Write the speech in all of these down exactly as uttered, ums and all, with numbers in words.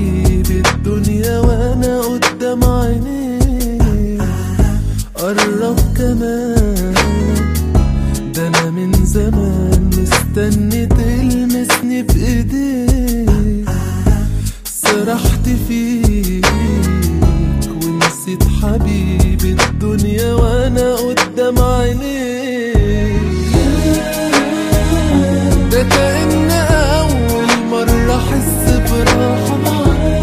حبيبي الدنيا وانا قدام عينيك. قرب كمان، ده انا من زمان مستني تلمسني بايديك. سرحت فيك ونسيت حبيبي الدنيا وانا قدام عينيك. ده كأن اول مرة احس براحة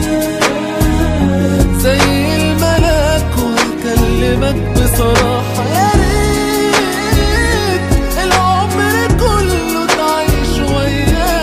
زي الملاك وهكلمك بصراحة. يا ريت العمر كله تعيش وياك.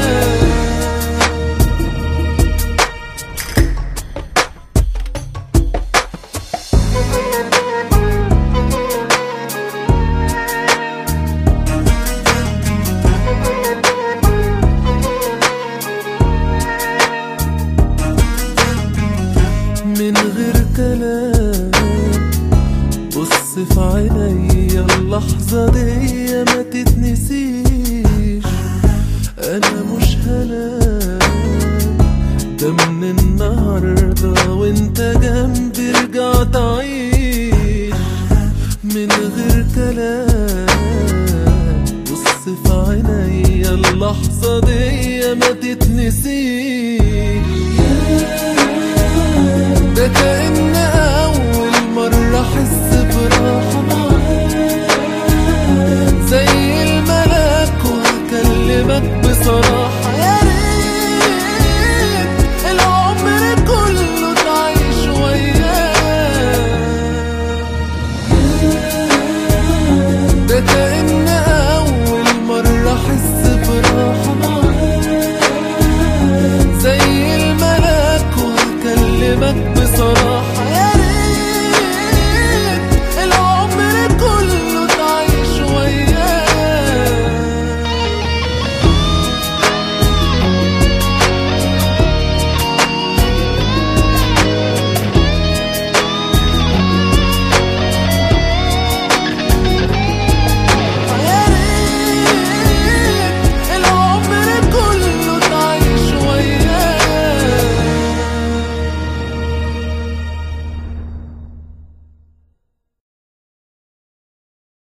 من غير كلام بص في عينيا، اللحظة دي ما تتنسيش. أنا مش هنام، ده من النهاردة وانت جنبي رجع تعيش. من غير كلام بص في عينيا، اللحظة دي ما تتنسيش. ده كأن أول مرة أحس براحة زي الملاك وهكلمك بصراحة. يا ريت العمر كله تعيش وياك. ده كأن أول مرة أحس براحة زي الملاك وهكلمك